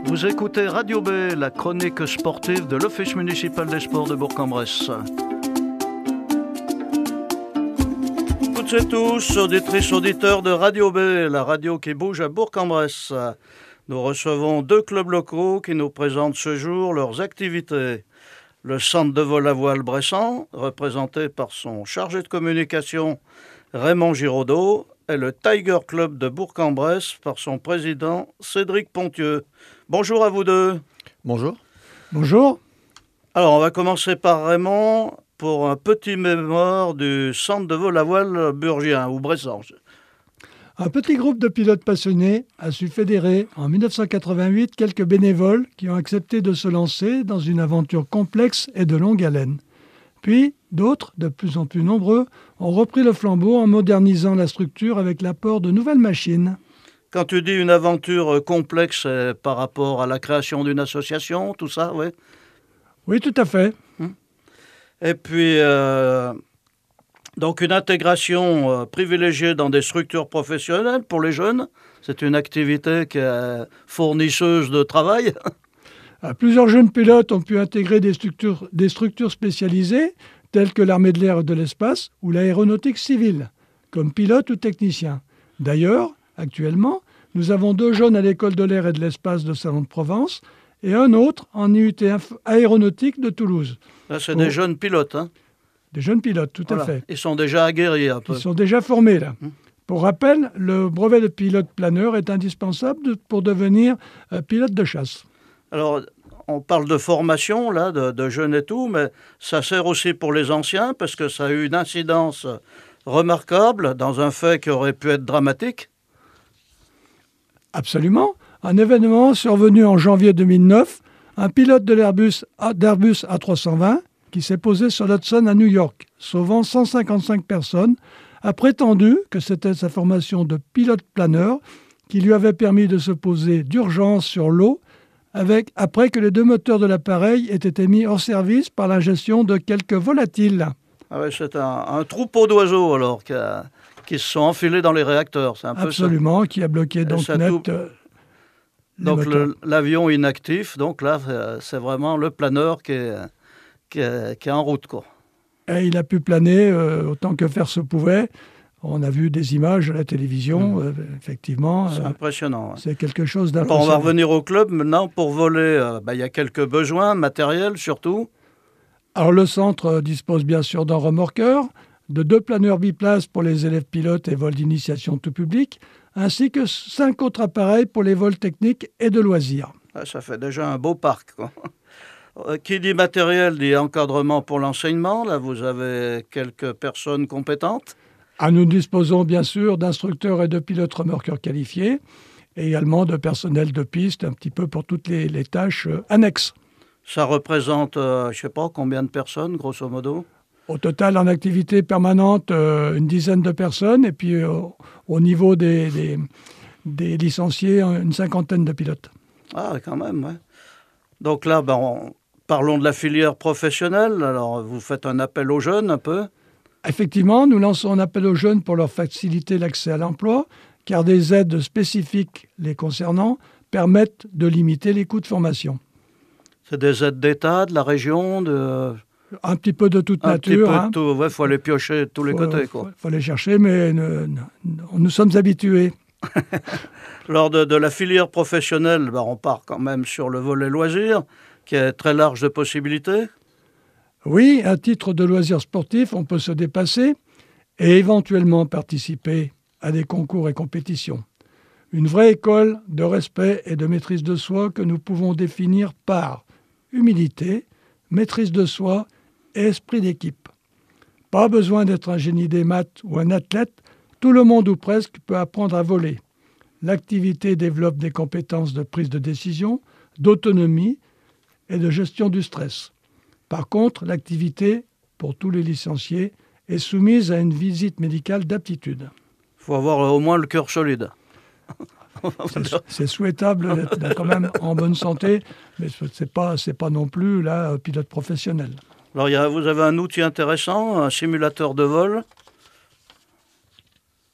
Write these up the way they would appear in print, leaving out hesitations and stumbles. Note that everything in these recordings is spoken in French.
Vous écoutez Radio B, la chronique sportive de l'Office municipal des sports de Bourg-en-Bresse. Toutes et tous, auditrices, auditeurs de Radio B, la radio qui bouge à Bourg-en-Bresse. Nous recevons 2 clubs locaux qui nous présentent ce jour leurs activités. Le centre de vol à voile Bressan, représenté par son chargé de communication Raymond Giraudot, et le Tiger Club de Bourg-en-Bresse par son président Cédric Pontieux. Bonjour à vous deux. Bonjour. Bonjour. Alors, on va commencer par Raymond pour un petit mémoire du centre de vol à voile burgien ou Bressan. Un petit groupe de pilotes passionnés a su fédérer en 1988 quelques bénévoles qui ont accepté de se lancer dans une aventure complexe et de longue haleine. Puis, d'autres, de plus en plus nombreux, ont repris le flambeau en modernisant la structure avec l'apport de nouvelles machines. Quand tu dis une aventure complexe, c'est par rapport à la création d'une association, tout ça, oui? Oui, tout à fait. Et puis, donc une intégration privilégiée dans des structures professionnelles pour les jeunes. C'est une activité qui est fournisseuse de travail. Plusieurs jeunes pilotes ont pu intégrer des structures spécialisées, telles que l'armée de l'air et de l'espace ou l'aéronautique civile, comme pilotes ou techniciens. D'ailleurs, actuellement, nous avons 2 jeunes à l'école de l'air et de l'espace de Salon de Provence et un autre en IUT aéronautique de Toulouse. Là, c'est des jeunes pilotes, hein? Des jeunes pilotes, tout Voilà. à fait. Ils sont déjà aguerris un peu. Ils sont déjà formés, là. Pour rappel, le brevet de pilote planeur est indispensable pour devenir pilote de chasse. Alors, on parle de formation, là, de jeunes et tout, mais ça sert aussi pour les anciens, parce que ça a eu une incidence remarquable dans un fait qui aurait pu être dramatique. Absolument. Un événement survenu en janvier 2009, un pilote de l'Airbus A320 qui s'est posé sur l'Hudson à New York, sauvant 155 personnes, a prétendu que c'était sa formation de pilote planeur qui lui avait permis de se poser d'urgence sur l'eau après que les 2 moteurs de l'appareil aient été mis hors service par l'ingestion de quelques volatiles. Ah ouais, c'est un troupeau d'oiseaux alors qui se sont enfilés dans les réacteurs. C'est un peu Absolument, ça. Qui a bloqué donc net donc l'avion inactif, donc là c'est vraiment le planeur qui est en route, quoi. Et il a pu planer autant que faire se pouvait. On a vu des images à la télévision, effectivement. C'est impressionnant. Ouais. C'est quelque chose d'impressionnant. On va revenir au club maintenant. Pour voler, il y a quelques besoins matériels surtout. Alors le centre dispose bien sûr d'un remorqueur, de 2 planeurs biplaces pour les élèves pilotes et vols d'initiation tout public, ainsi que 5 autres appareils pour les vols techniques et de loisirs. Ouais, ça fait déjà un beau parc, quoi. Qui dit matériel dit encadrement pour l'enseignement. Là, vous avez quelques personnes compétentes. Nous disposons bien sûr d'instructeurs et de pilotes remorqueurs qualifiés, et également de personnel de piste, un petit peu pour toutes les tâches annexes. Ça représente, je ne sais pas, combien de personnes, grosso modo? Au total, en activité permanente, une dizaine de personnes, et puis au niveau des licenciés, une 50aine de pilotes. Ah, quand même, ouais. Donc là, parlons de la filière professionnelle. Alors, vous faites un appel aux jeunes un peu? Effectivement, nous lançons un appel aux jeunes pour leur faciliter l'accès à l'emploi, car des aides spécifiques les concernant permettent de limiter les coûts de formation. C'est des aides d'État, de la région, un petit peu de toute nature. Un petit peu de tout, ouais, faut aller piocher de tous les côtés, quoi. Faut les chercher, mais nous sommes habitués. Lors de la filière professionnelle, on part quand même sur le volet loisirs, qui est très large de possibilités. Oui, à titre de loisirs sportifs, on peut se dépasser et éventuellement participer à des concours et compétitions. Une vraie école de respect et de maîtrise de soi que nous pouvons définir par humilité, maîtrise de soi et esprit d'équipe. Pas besoin d'être un génie des maths ou un athlète, tout le monde ou presque peut apprendre à voler. L'activité développe des compétences de prise de décision, d'autonomie et de gestion du stress. Par contre, l'activité, pour tous les licenciés, est soumise à une visite médicale d'aptitude. Il faut avoir au moins le cœur solide. C'est souhaitable d'être quand même en bonne santé, mais c'est pas non plus là pilote professionnel. Alors vous avez un outil intéressant, un simulateur de vol.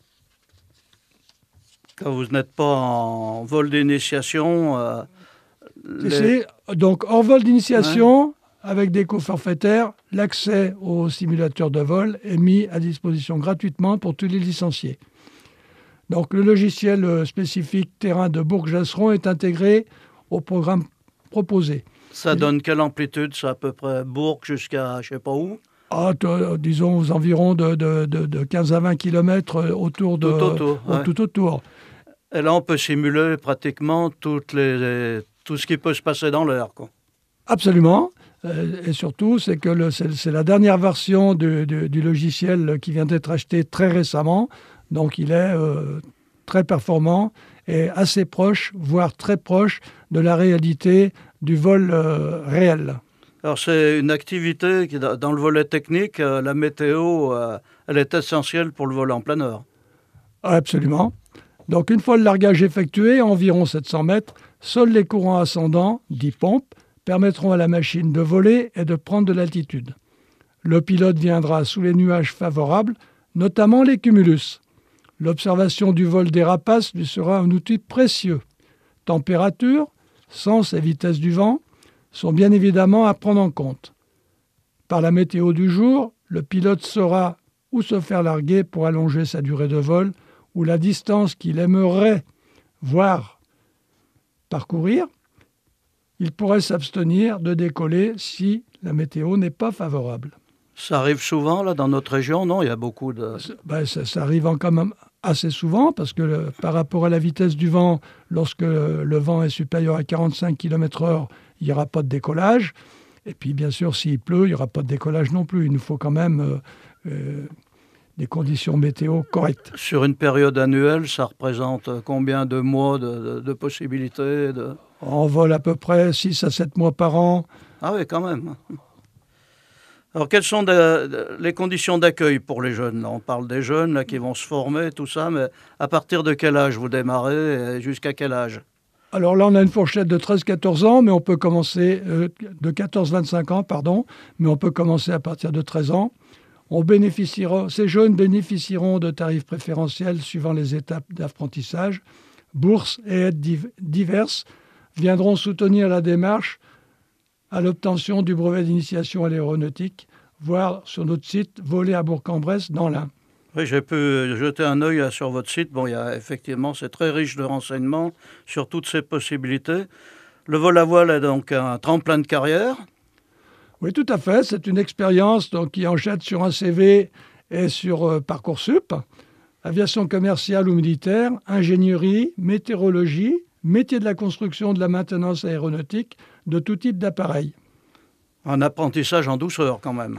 Quand vous n'êtes pas en vol d'initiation, Donc, hors vol d'initiation, avec des coûts forfaitaires, l'accès au simulateur de vol est mis à disposition gratuitement pour tous les licenciés. Donc, le logiciel spécifique terrain de Bourg-Jasseron est intégré au programme proposé. Ça donne quelle amplitude? C'est à peu près Bourg jusqu'à je ne sais pas où? Disons aux environs de 15 à 20 km autour de... Tout autour. Et là, on peut simuler pratiquement tout ce qui peut se passer dans l'air, quoi. Absolument. Et surtout, c'est que c'est la dernière version du logiciel qui vient d'être acheté très récemment. Donc, il est très performant et assez proche, voire très proche de la réalité du vol réel. Alors, c'est une activité qui, dans le volet technique, la météo, elle est essentielle pour le vol en plein air. Absolument. Donc, une fois le largage effectué, à environ 700 mètres, seuls les courants ascendants, dits pompes, permettront à la machine de voler et de prendre de l'altitude. Le pilote viendra sous les nuages favorables, notamment les cumulus. L'observation du vol des rapaces lui sera un outil précieux. Température, sens et vitesse du vent sont bien évidemment à prendre en compte. Par la météo du jour, le pilote saura où se faire larguer pour allonger sa durée de vol ou la distance qu'il aimerait voir parcourir. Il pourrait s'abstenir de décoller si la météo n'est pas favorable. Ça arrive souvent là dans notre région, non? Il y a beaucoup de... Ça arrive quand même assez souvent parce que par rapport à la vitesse du vent, lorsque le vent est supérieur à 45 km/h, il n'y aura pas de décollage. Et puis bien sûr, s'il pleut, il n'y aura pas de décollage non plus. Il nous faut quand même des conditions météo correctes. Sur une période annuelle, ça représente combien de mois de possibilités On vole à peu près 6 à 7 mois par an. Ah oui, quand même. Alors, quelles sont les conditions d'accueil pour les jeunes? Là, on parle des jeunes là, qui vont se former, tout ça, mais à partir de quel âge vous démarrez et jusqu'à quel âge? Alors là, on a une fourchette de 13-14 ans, mais on peut commencer de 14-25 ans, pardon, mais on peut commencer à partir de 13 ans. Ces jeunes bénéficieront de tarifs préférentiels suivant les étapes d'apprentissage. Bourses et aides diverses viendront soutenir la démarche à l'obtention du brevet d'initiation à l'aéronautique, voire sur notre site Voler à Bourg-en-Bresse dans l'Ain. Oui, j'ai pu jeter un œil sur votre site. Bon, effectivement, c'est très riche de renseignements sur toutes ces possibilités. Le vol à voile est donc un tremplin de carrière. Oui, tout à fait. C'est une expérience qui enchaîne sur un CV et sur Parcoursup. Aviation commerciale ou militaire, ingénierie, météorologie, métier de la construction, de la maintenance aéronautique, de tout type d'appareil. Un apprentissage en douceur quand même.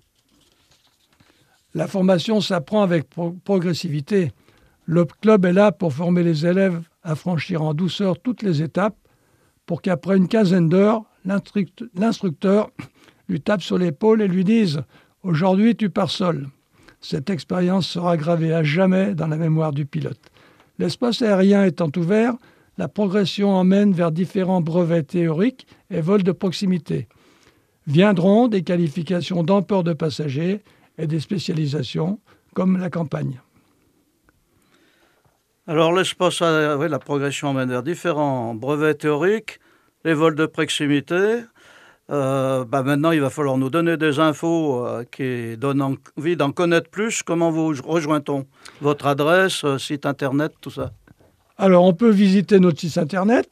La formation s'apprend avec progressivité. Le club est là pour former les élèves à franchir en douceur toutes les étapes pour qu'après une quinzaine d'heures, l'instructeur lui tape sur l'épaule et lui dise « Aujourd'hui, tu pars seul ». Cette expérience sera gravée à jamais dans la mémoire du pilote. L'espace aérien étant ouvert, la progression emmène vers différents brevets théoriques et vols de proximité. Viendront des qualifications d'emport de passagers et des spécialisations comme la campagne. Alors l'espace, la progression emmène vers différents brevets théoriques, les vols de proximité. Maintenant, il va falloir nous donner des infos qui donnent envie d'en connaître plus. Comment vous rejoint-on? Votre adresse, site internet, tout ça? Alors, on peut visiter notre site internet,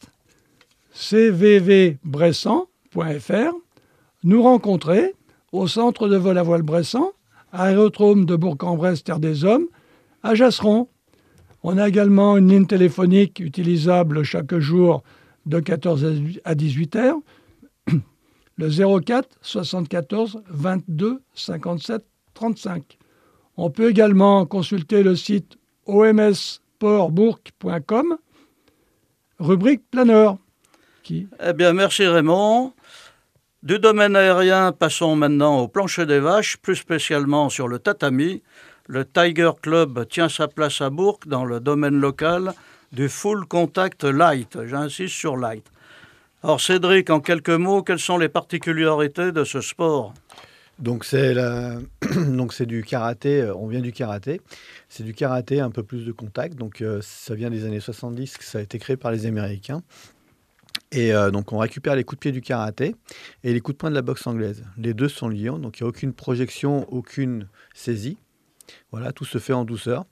cvvbressan.fr, nous rencontrer au centre de vol à voile Bressan, aérodrome de Bourg-en-Bresse, Terre des Hommes, à Jasseron. On a également une ligne téléphonique utilisable chaque jour de 14 à 18 heures, le 04 74 22 57 35. On peut également consulter le site omsportbourg.com, rubrique planeur. Eh bien, merci Raymond. Du domaine aérien, passons maintenant au plancher des vaches, plus spécialement sur le tatami. Le Tiger Club tient sa place à Bourg dans le domaine local du full contact light. J'insiste sur light. Alors Cédric, en quelques mots, quelles sont les particularités de ce sport? Donc c'est du karaté, on vient du karaté. C'est du karaté, un peu plus de contact. Donc ça vient des années 70, que ça a été créé par les Américains. Et donc, on récupère les coups de pied du karaté et les coups de poing de la boxe anglaise. Les deux sont liés, donc il n'y a aucune projection, aucune saisie. Voilà, tout se fait en douceur.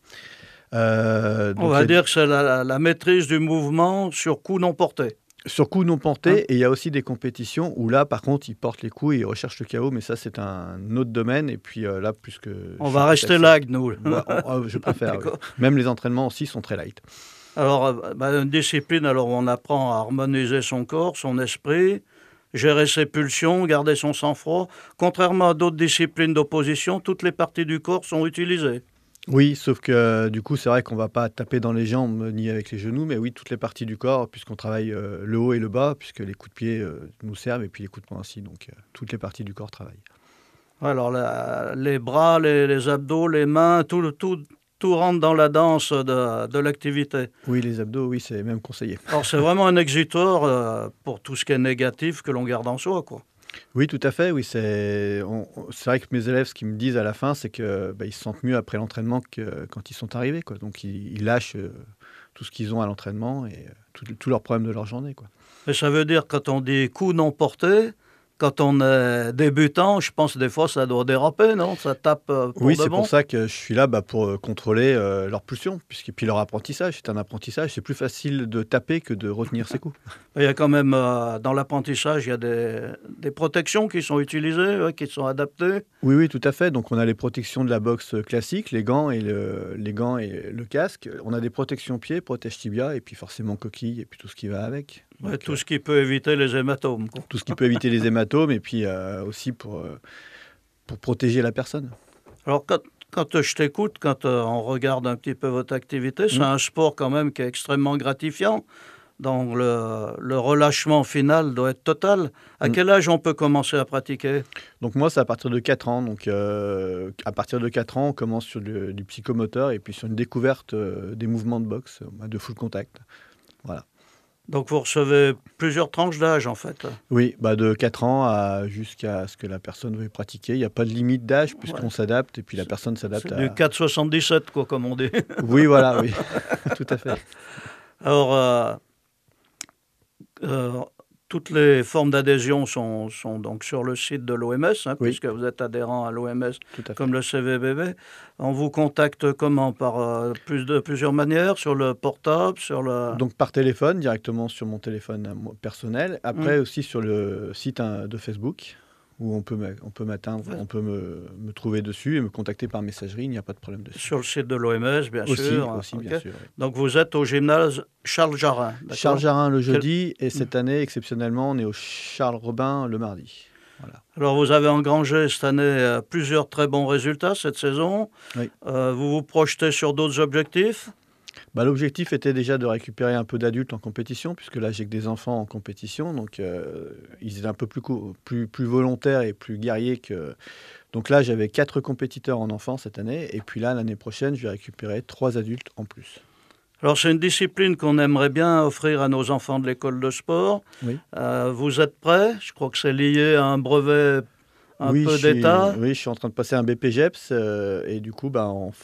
On va dire que c'est la maîtrise du mouvement sur coup non porté. Sur coup non porté, et il y a aussi des compétitions où là, par contre, ils portent les coups et ils recherchent le KO, mais ça, c'est un autre domaine. Et puis là, plus que... On va rester light, nous. Je préfère. Oui. Même les entraînements aussi sont très light. Alors, une discipline, alors on apprend à harmoniser son corps, son esprit, gérer ses pulsions, garder son sang-froid. Contrairement à d'autres disciplines d'opposition, toutes les parties du corps sont utilisées. Oui, sauf que du coup, c'est vrai qu'on ne va pas taper dans les jambes ni avec les genoux, mais oui, toutes les parties du corps, puisqu'on travaille le haut et le bas, puisque les coups de pied nous servent, et puis les coups de poing aussi. Donc, toutes les parties du corps travaillent. Alors, les bras, les abdos, les mains, tout rentre dans la danse de l'activité. Oui, les abdos, oui, c'est même conseillé. Alors, c'est vraiment un exutoire pour tout ce qui est négatif que l'on garde en soi, quoi. Oui, tout à fait. Oui, c'est vrai que mes élèves, ce qu'ils me disent à la fin, c'est qu'ils se sentent mieux après l'entraînement que quand ils sont arrivés, quoi. Donc, ils lâchent tout ce qu'ils ont à l'entraînement et tous leurs problèmes de leur journée, quoi. Et ça veut dire, quand on dit coup non porté, quand on est débutant, je pense des fois ça doit déraper, non? Ça tape pour Oui, de c'est bon. pour ça que je suis là pour contrôler leur pulsion, puis leur apprentissage. C'est un apprentissage, c'est plus facile de taper que de retenir ses coups. Il y a quand même, dans l'apprentissage, il y a des protections qui sont utilisées, qui sont adaptées. Oui, tout à fait. Donc, on a les protections de la boxe classique, les gants et le casque. On a des protections pieds, protège tibia, et puis forcément coquille, et puis tout ce qui va avec. Donc, tout ce qui peut éviter les hématomes, quoi. Tout ce qui peut éviter les hématomes, et puis aussi pour protéger la personne. Alors, quand je t'écoute, quand on regarde un petit peu votre activité, c'est un sport quand même qui est extrêmement gratifiant. Donc, le relâchement final doit être total. À quel âge on peut commencer à pratiquer? Donc moi, c'est à partir de 4 ans. Donc à partir de 4 ans, on commence sur du psychomoteur et puis sur une découverte des mouvements de boxe, de full contact. Voilà. Donc vous recevez plusieurs tranches d'âge, en fait. Oui, de 4 ans jusqu'à ce que la personne veuille pratiquer. Il n'y a pas de limite d'âge puisqu'on s'adapte et puis la personne s'adapte à... C'est du 4,77, quoi, comme on dit. Oui, voilà, oui. Tout à fait. Alors... toutes les formes d'adhésion sont donc sur le site de l'OMS, puisque vous êtes adhérent à l'OMS comme le CVBB. On vous contacte comment? Par plusieurs manières, sur le portable, Donc par téléphone, directement sur mon téléphone personnel. Après aussi sur le site de Facebook, où on peut m'atteindre, on peut me trouver dessus et me contacter par messagerie, il n'y a pas de problème dessus. Sur le site de l'OMS, bien sûr. Aussi, bien sûr. Oui. Donc vous êtes au gymnase Charles Jarin. Charles Jarin le jeudi, et cette année, exceptionnellement, on est au Charles Robin le mardi. Voilà. Alors vous avez engrangé cette année plusieurs très bons résultats cette saison. Oui. Vous vous projetez sur d'autres objectifs? L'objectif était déjà de récupérer un peu d'adultes en compétition, puisque là j'ai que des enfants en compétition, donc ils étaient un peu plus volontaires et plus guerriers que... Donc là j'avais 4 compétiteurs en enfants cette année, et puis là l'année prochaine je vais récupérer 3 adultes en plus. Alors c'est une discipline qu'on aimerait bien offrir à nos enfants de l'école de sport. Oui. Vous êtes prêts? Je crois que c'est lié à un brevet peu d'État. Oui, je suis en train de passer un BPGEPS et du coup,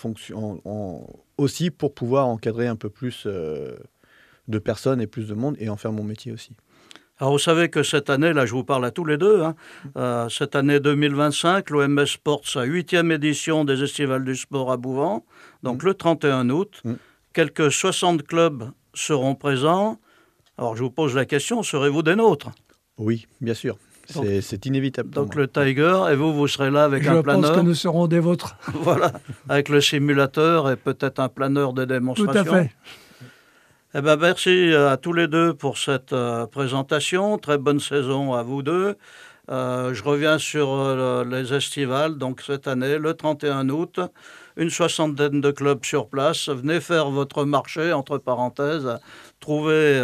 aussi pour pouvoir encadrer un peu plus de personnes et plus de monde et en faire mon métier aussi. Alors vous savez que cette année, là je vous parle à tous les deux, cette année 2025, l'OMS porte sa 8e édition des Estivales du sport à Bouvans, donc le 31 août. Quelques 60 clubs seront présents. Alors je vous pose la question, serez-vous des nôtres? Oui, bien sûr. C'est inévitable. Donc le Tiger, et vous serez là avec un planeur. Je pense que nous serons des vôtres. Voilà, avec le simulateur et peut-être un planeur de démonstration. Tout à fait. Eh bien, merci à tous les deux pour cette présentation. Très bonne saison à vous deux. Je reviens sur les estivales, donc cette année, le 31 août, une 60aine de clubs sur place. Venez faire votre marché, entre parenthèses, trouvez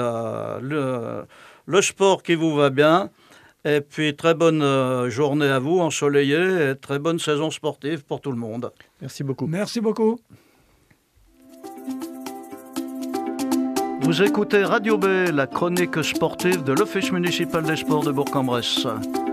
le sport qui vous va bien. Et puis, très bonne journée à vous, ensoleillée, et très bonne saison sportive pour tout le monde. Merci beaucoup. Merci beaucoup. Vous écoutez Radio B, la chronique sportive de l'Office municipal des sports de Bourg-en-Bresse.